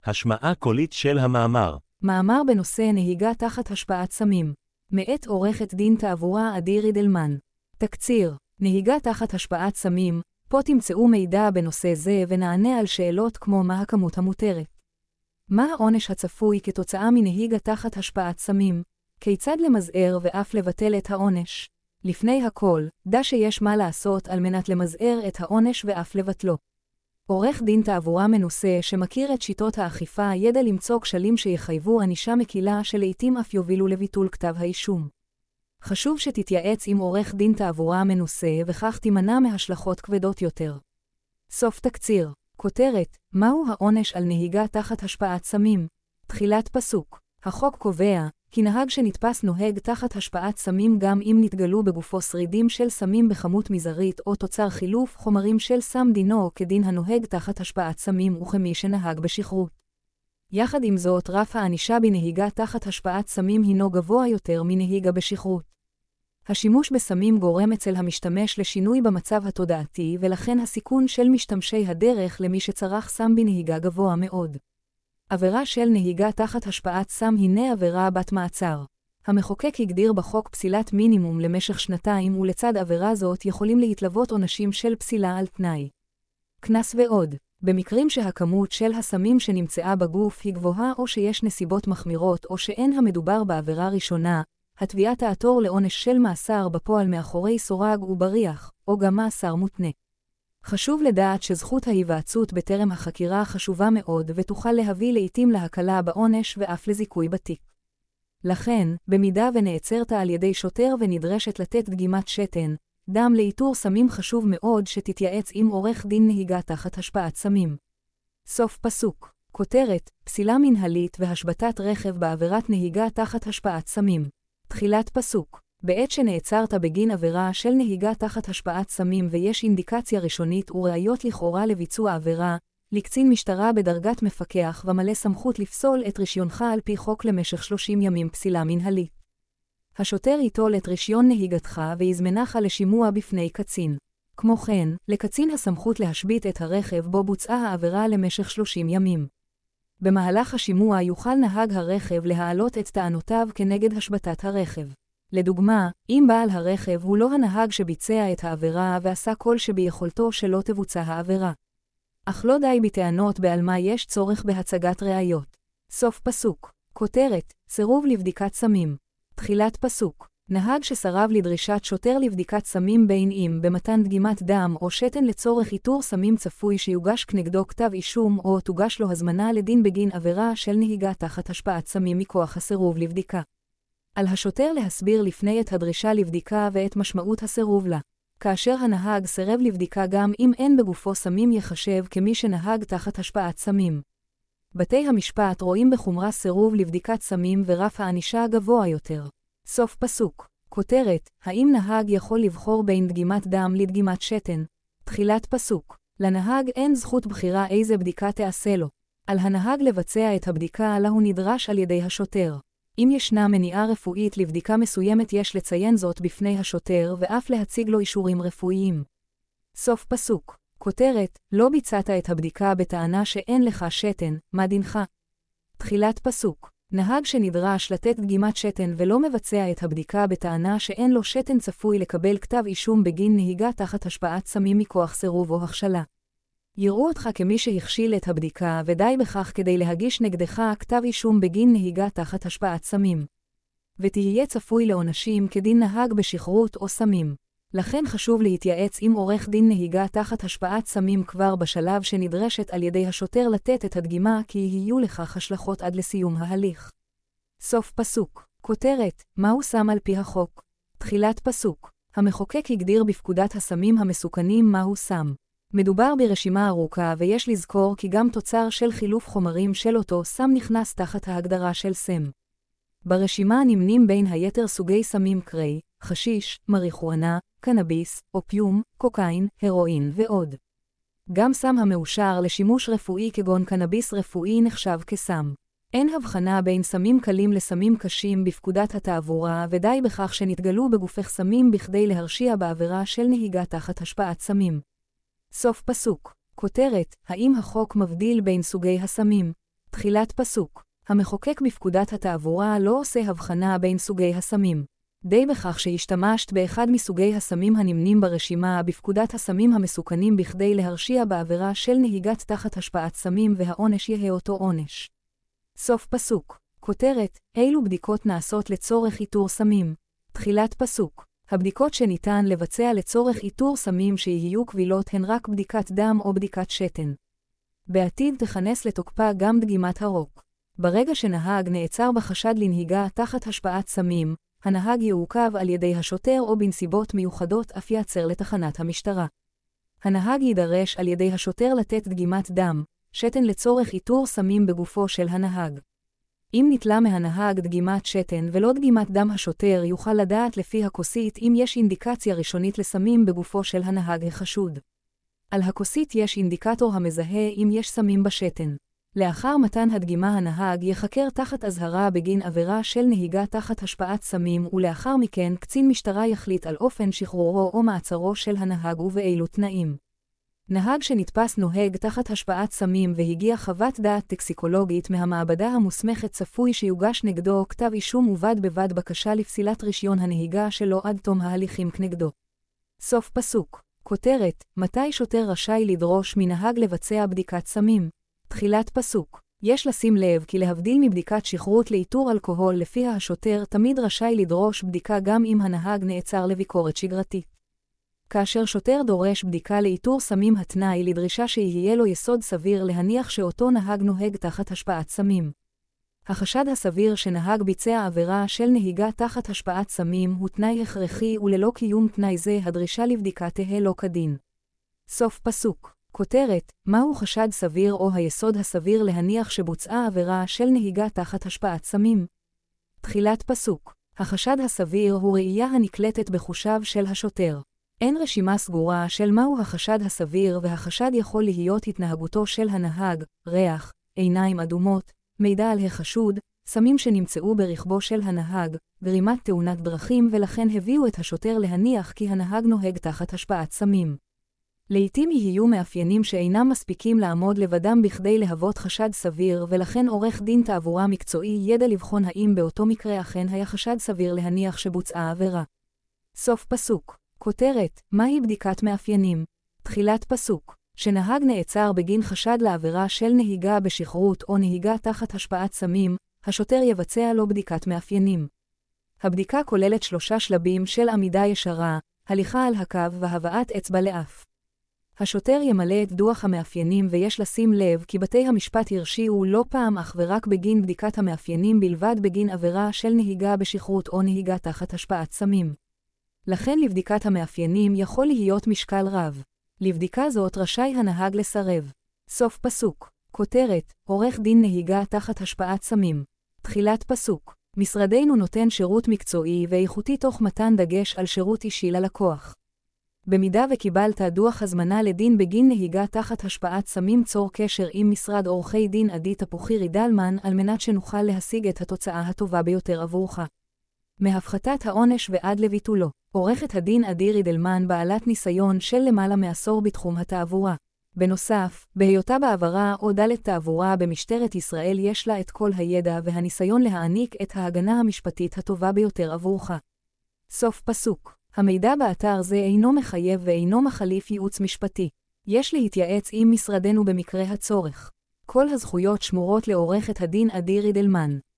השמעה קולית של המאמר. מאמר בנושא נהיגה תחת השפעת סמים. מאת עורכת דין תעבורה עדי רידלמן. תקציר, נהיגה תחת השפעת סמים, פה תמצאו מידע בנושא זה ונענה על שאלות כמו מה הכמות המותרת. מה העונש הצפוי כתוצאה מנהיגה תחת השפעת סמים? כיצד למזער ואף לבטל את העונש? לפני הכל, דע שיש מה לעשות על מנת למזער את העונש ואף לבטלו. עורך דין תעבורה מנוסה שמכיר את שיטות האכיפה ידע למצוא כשלים שיחייבו ענישה מקילה שלעיתים אף יובילו לביטול כתב האישום. חשוב שתתייעץ עם עורך דין תעבורה מנוסה וכך תימנע מהשלכות כבדות יותר. סוף תקציר. כותרת, מהו העונש על נהיגה תחת השפעת סמים? תחילת פסוק. החוק קובע כי נהג שנתפס נוהג תחת השפעת סמים גם אם נתגלו בגופו שרידים של סמים בכמות מזערית או תוצר חילוף חומרים של סם דינו כדין הנוהג תחת השפעת סמים וכמי שנהג בשכרות. יחד עם זאת, רף הענישה בנהיגה תחת השפעת סמים הינו גבוה יותר מנהיגה בשכרות. השימוש בסמים גורם אצל המשתמש לשינוי במצב התודעתי ולכן הסיכון של משתמשי הדרך למי שצרך סם בנהיגה גבוה מאוד. עבירה של נהיגה תחת השפעת סם הינה עבירה בת מעצר. המחוקק הגדיר בחוק פסילת מינימום למשך 2 ולצד עבירה זאת יכולים להתלוות עונשים של פסילה על תנאי. קנס ועוד. במקרים שהכמות של הסמים שנמצאה בגוף היא גבוהה או שיש נסיבות מחמירות או שאין המדובר בעבירה ראשונה, התביעה תעתור לעונש של מאסר בפועל מאחורי סורג ובריח, או גם מאסר מותנה. חשוב לדעת שזכות ההיוועצות בטרם החקירה חשובה מאוד ותוכל להביא לעתים להקלה בעונש ואף לזיכוי בתיק. לכן, במידה ונעצרת על ידי שוטר ונדרשת לתת דגימת שתן, דם לאיתור סמים חשוב מאוד שתתייעץ עם עורך דין נהיגה תחת השפעת סמים. סוף פסוק. כותרת, פסילה מנהלית והשבתת רכב בעבירת נהיגה תחת השפעת סמים. תחילת פסוק. בעת שנעצרת בגין עבירה של נהיגה תחת השפעת סמים ויש אינדיקציה ראשונית וראיות לכאורה לביצוע עבירה, לקצין משטרה בדרגת מפקח ומלא סמכות לפסול את רישיונך על פי חוק למשך 30 ימים פסילה מנהלית. השוטר ייטול את רישיון נהיגתך ויזמנך לשימוע בפני קצין. כמו כן, לקצין הסמכות להשבית את הרכב בו בוצעה העבירה למשך 30 ימים. במהלך השימוע יוכל נהג הרכב להעלות את טענותיו כנגד השבתת הרכב. לדוגמה, אם בעל הרכב הוא לא הנהג שביצע את העבירה ועשה כל שביכולתו שלא תבוצע העבירה. אך לא די בטענות בעל מה יש צורך בהצגת ראיות. סוף פסוק. כותרת, סירוב לבדיקת סמים. תחילת פסוק. נהג שסרב לדרישת שוטר לבדיקת סמים בין אם במתן דגימת דם או שתן לצורך איתור סמים צפוי שיוגש כנגדו כתב אישום או תוגש לו הזמנה לדין בגין עבירה של נהיגה תחת השפעת סמים מכוח הסירוב לבדיקה. על השוטר להסביר לפני את הדרישה לבדיקה ואת משמעות הסירוב לה. כאשר הנהג סירב לבדיקה גם אם אין בגופו סמים יחשב כמי שנהג תחת השפעת סמים. בתי המשפט רואים בחומרה סירוב לבדיקת סמים ורף הענישה גבוה יותר. סוף פסוק. כותרת, האם נהג יכול לבחור בין דגימת דם לדגימת שתן? תחילת פסוק. לנהג אין זכות בחירה איזה בדיקה תעשה לו. על הנהג לבצע את הבדיקה לה הוא נדרש על ידי השוטר. אם ישנה מניעה רפואית לבדיקה מסוימת יש לציין זאת בפני השוטר ואף להציג לו אישורים רפואיים. סוף פסוק. כותרת, לא ביצעת את הבדיקה בטענה שאין לך שתן, מה דינך? תחילת פסוק. נהג שנדרש לתת דגימת שתן ולא מבצע את הבדיקה בטענה שאין לו שתן צפוי לקבל כתב אישום בגין נהיגה תחת השפעת סמים מכוח סירוב או הכשלה. יראו אותך כמי שהכשיל את הבדיקה ודי בכך כדי להגיש נגדך כתב אישום בגין נהיגה תחת השפעת סמים. ותהיה צפוי לעונשים כדין נהג בשכרות או סמים. לכן חשוב להתייעץ עם עורך דין נהיגה תחת השפעת סמים כבר בשלב שנדרשת על ידי השוטר לתת את הדגימה כי יהיו לכך השלכות עד לסיום ההליך. סוף פסוק. כותרת, מהו סם על פי החוק? תחילת פסוק. המחוקק הגדיר בפקודת הסמים המסוכנים מהו סם. מדובר ברשימה ארוכה ויש לזכור כי גם תוצר של חילוף חומרים של אותו סם נכנס תחת ההגדרה של סם. ברשימה נמנים בין היתר סוגי סמים קרי, חשיש, מריחואנה, קנאביס, אופיום, קוקאין, הרואין ועוד. גם סם המאושר לשימוש רפואי כגון קנאביס רפואי נחשב כסם. אין הבחנה בין סמים קלים לסמים קשים בפקודת התעבורה ודי בכך שנתגלו בגופך סמים בכדי להרשיע בעבירה של נהיגה תחת השפעת סמים. סוף פסוק. כותרת, האם החוק מבדיל בין סוגי הסמים? תחילת פסוק. המחוקק בפקודת התעבורה לא עושה הבחנה בין סוגי הסמים. די בכך שהשתמשת באחד מסוגי הסמים הנמנים ברשימה בפקודת הסמים המסוכנים בכדי להרשיע בעבירה של נהיגת תחת השפעת סמים והעונש יהיה אותו עונש. סוף פסוק. כותרת, אילו בדיקות נעשות לצורך איתור סמים? תחילת פסוק. הבדיקות שניתן לבצע לצורך איתור סמים שיהיו קבילות הן רק בדיקת דם או בדיקת שתן. בעתיד תכנס לתוקפה גם דגימת הרוק. ברגע שנהג נעצר בחשד לנהיגה תחת השפעת סמים, הנהג יעוכב על ידי השוטר או בנסיבות מיוחדות אף יעצר לתחנת המשטרה. הנהג יידרש על ידי השוטר לתת דגימת דם, שתן לצורך איתור סמים בגופו של הנהג. אם נטלה מהנהג דגימת שתן ולא דגימת דם, השוטר יוכל לדעת לפי הכוסית אם יש אינדיקציה ראשונית לסמים בגופו של הנהג החשוד. על הכוסית יש אינדיקטור המזהה אם יש סמים בשתן. לאחר מתן הדגימה הנהג יחקר תחת אזהרה בגין עבירה של נהיגה תחת השפעת סמים, ולאחר מכן קצין משטרה יחליט על אופן שחרורו או מעצרו של הנהג ובאילו תנאים. נהג שנתפס נוהג תחת השפעת סמים והגיע חוות דעת טקסיקולוגית מהמעבדה המוסמכת צפוי שיוגש נגדו כתב אישום ובד בבד בקשה לפסילת רישיון הנהיגה שלו עד תום ההליכים כנגדו. סוף פסוק. כותרת, מתי שוטר רשאי לדרוש מנהג לבצע בדיקת סמים? תחילת פסוק. יש לשים לב כי להבדיל מבדיקת שכרות לאיתור אלכוהול, לפיה השוטר תמיד רשאי לדרוש בדיקה גם אם הנהג נעצר לביקורת שגרתית. כאשר שוטר דורש בדיקה לאיתור סמים, התנאי לדרישה שיהיה לו יסוד סביר להניח שאותו נהג נוהג תחת השפעת סמים. החשד הסביר שנהג ביצע עבירה של נהיגה תחת השפעת סמים הוא תנאי הכרחי, וללא קיום תנאי זה הדרישה לבדיקה תהא לא כדין. סוף פסוק. כותרת, מהו חשד סביר או היסוד הסביר להניח שבוצעה עבירה של נהיגה תחת השפעת סמים? תחילת פסוק. החשד הסביר הוא ראייה הנקלטת בחושיו של השוטר. אין רשימה סגורה של מהו החשד הסביר, והחשד יכול להיות התנהגותו של הנהג, ריח, עיניים אדומות, מידע על החשוד, סמים שנמצאו ברכבו של הנהג, גרימת תאונת דרכים, ולכן הביאו את השוטר להניח כי הנהג נוהג תחת השפעת סמים. לעתים יהיו מאפיינים שאינם מספיקים לעמוד לבדם בכדי להוות חשד סביר, ולכן עורך דין תעבורה מקצועי ידע לבחון האם באותו מקרה אכן היה חשד סביר להניח שבוצעה עבירה. סוף פסוק. כותרת, מהי בדיקת מאפיינים? תחילת פסוק. שנהג נעצר בגין חשד לעבירה של נהיגה בשכרות או נהיגה תחת השפעת סמים, השוטר יבצע לו בדיקת מאפיינים. הבדיקה כוללת 3 שלבים של עמידה ישרה, הליכה על הקו והבאת אצבע לאף. השוטר ימלא את דוח המאפיינים, ויש לשים לב כי בתי המשפט הרשיעו לא פעם אך ורק בגין בדיקת המאפיינים בלבד בגין עבירה של נהיגה בשכרות או נהיגה תחת השפעת סמים. לכן לבדיקת המאפיינים יכול להיות משקל רב. לבדיקה זאת רשאי הנהג לסרב. סוף פסוק. כותרת, עורך דין נהיגה תחת השפעת סמים. תחילת פסוק. משרדנו נותן שירות מקצועי ואיכותי תוך מתן דגש על שירות אישי ללקוח. במידה וקיבלת דוח הזמנה לדין בגין נהיגה תחת השפעת סמים, צור קשר עם משרד עורכי דין עדי תפוחי רידלמן על מנת שנוכל להשיג את התוצאה הטובה ביותר עבורך. מהפחתת העונש ועד לביטולו. עורכת הדין עדי רידלמן בעלת ניסיון של למעלה מעשור בתחום התעבורה. בנוסף, בהיותה בעברה או דלת תעבורה במשטרת ישראל יש לה את כל הידע והניסיון להעניק את ההגנה המשפטית הטובה ביותר עבורך. סוף פסוק. המידע באתר זה אינו מחייב ואינו מחליף ייעוץ משפטי. יש להתייעץ עם משרדנו במקרה הצורך. כל הזכויות שמורות לעורכת הדין עדי רידלמן.